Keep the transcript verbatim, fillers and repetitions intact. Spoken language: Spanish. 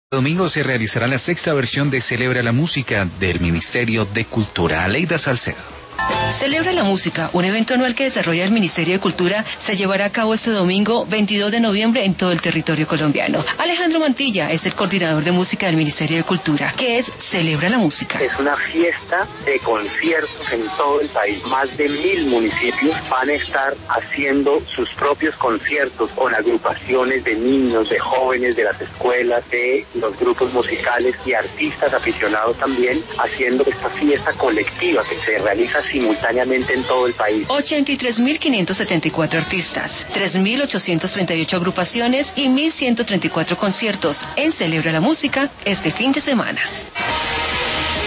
Domingo se realizará la sexta versión de Celebra la Música del Ministerio de Cultura. Aleida Salcedo. Celebra la Música, un evento anual que desarrolla el Ministerio de Cultura, se llevará a cabo este domingo veintidós de noviembre en todo el territorio colombiano. Alejandro Mantilla es el coordinador de música del Ministerio de Cultura. ¿Qué es Celebra la Música? Es una fiesta de conciertos en todo el país. Más de mil municipios van a estar haciendo sus propios conciertos con agrupaciones de niños, de jóvenes, de las escuelas, de los grupos musicales y artistas aficionados también, haciendo esta fiesta colectiva que se realiza simultáneamente en todo el país. ochenta y tres mil quinientos setenta y cuatro artistas, tres mil ochocientas treinta y ocho agrupaciones y mil ciento treinta y cuatro conciertos en Celebra la Música este fin de semana.